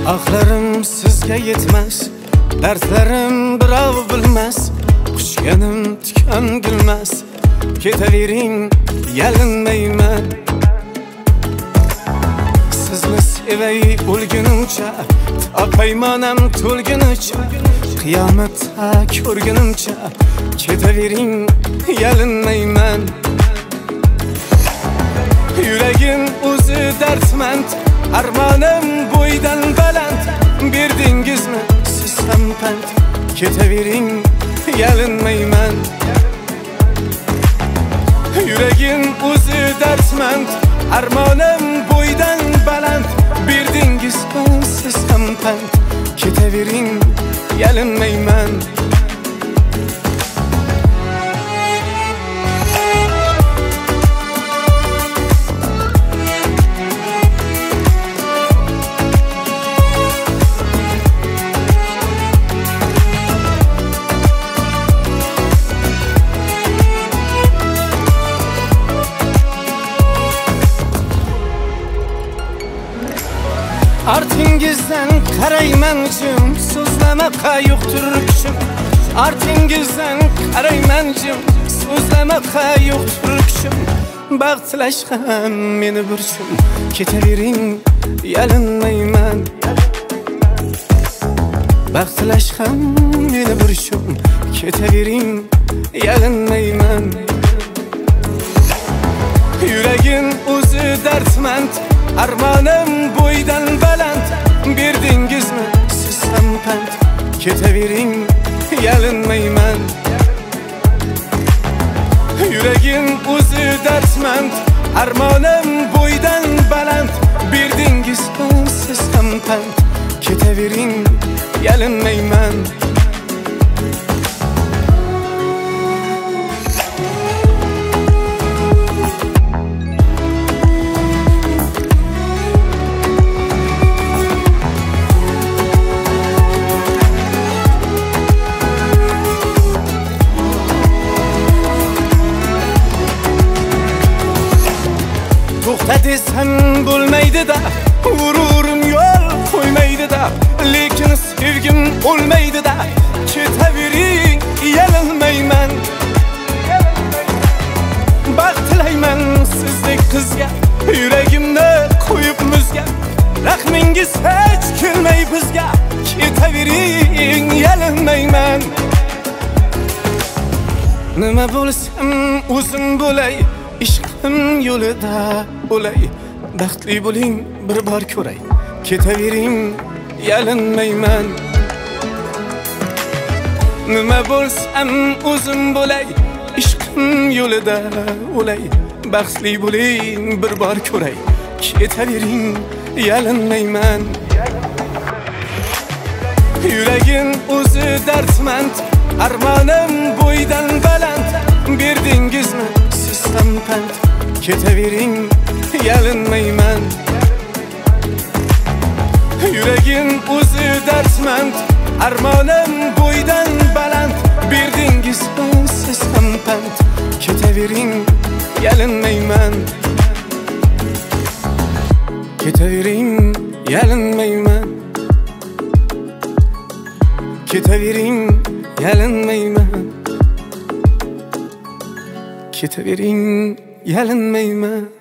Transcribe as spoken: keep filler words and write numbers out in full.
Axlarim sizga yetmas, dardlarim birov bilmas, quchganim tikan gulmas, ketavering yalinmayman. Sizni sevay o'lgunimcha, topaymanam to'lgunicha, qiyomatda ko'rgunimcha, ketavering yalinmayman. Yuragim o'zi dardmand, armonim bo'ydan baland, berdingizmi siz ham pand, ketavering yalinmayman. Yuragim o'zi dardmand, armonim bo'ydan baland, berdingizmi siz ham pand, ketavering yalinmayman. Artingizdan qaraymanjim, so'zlamoqqa yo'qdir kuchim. Artingizdan qaraymanjim, so'zlamoqqa yo'qdir kuchim. Baxt tilash ham meni burchim, ketavering yalinmayman. Baxt tilash ham meni burchim, ketavering yalinmayman. Yuragim o'zi dardmand, armonim bo'ydan baland, berdingizmi siz ham pand, ketavering yalinmayman. Yuragim o'zi dardmand, armonim bo'ydan baland, berdingizmi siz ham pand, ketavering yalinmayman. To'xta desam bo'lmaydi-da, g'ururim yo'l qo'ymaydi-da, lekin sevgim o'lmaydi-da, ketavering yalinmayman. Baxt tilayman sizdek qizga, yuragimni qo'yib muzga, rahmingiz hech kelmay bizga, ketavering yalinmayman. Nima bo'lsam o'zim bo'lay, ishqim yo'lida bo'lay, baxtli bo'ling bir bor ko'ray, ketavering yalinmayman. Nima bo'lsam o'zim bo'lay, ishqim yo'lida bo'lay, baxtli bo'ling bir bor ko'ray, ketavering yalinmayman. Yuragim o'zi dardmand, armonim bo'ydan baland, berdingizmi siz ham pand, ketavering yalinmayman. Yuragim o'zi dardmand, armonim bo'ydan baland, berdingizmi siz ham pand, ketavering yalinmayman. Ketavering yalinmayman. Ketavering yalinmayman. Ketavering yalinmayman.